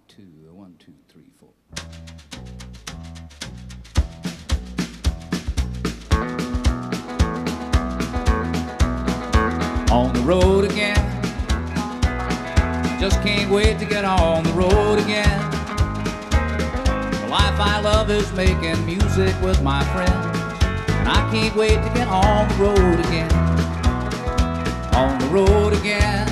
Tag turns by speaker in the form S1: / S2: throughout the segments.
S1: One, two, three, four. On the road again. Just can't wait to get on the road again. The life I love is making music with my friends, and I can't wait to get on the road again. On the road again.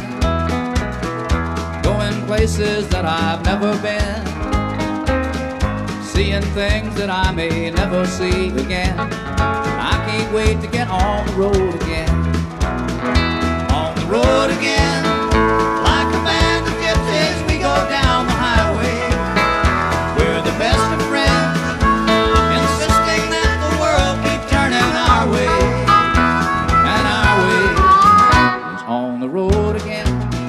S1: Going places that I've never been, seeing things that I may never see again. I can't wait to get on the road again. On the road again. Like a band of gypsies, we go down the highway. We're the best of friends, insisting that the world keep turning our way. And our way is on the road again.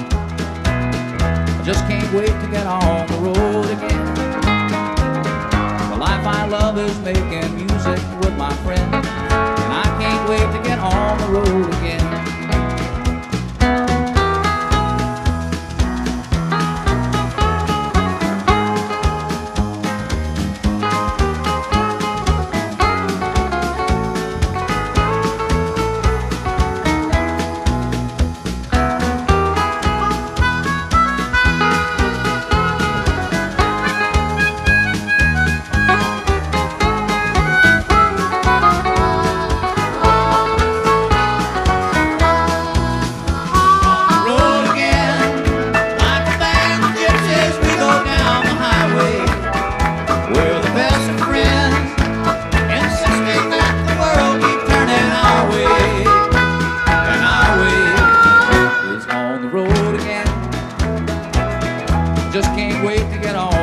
S1: I just can't wait to get on the road again. The life I love is making music with my friends, and I can't wait to get on the road again. Just can't wait to get on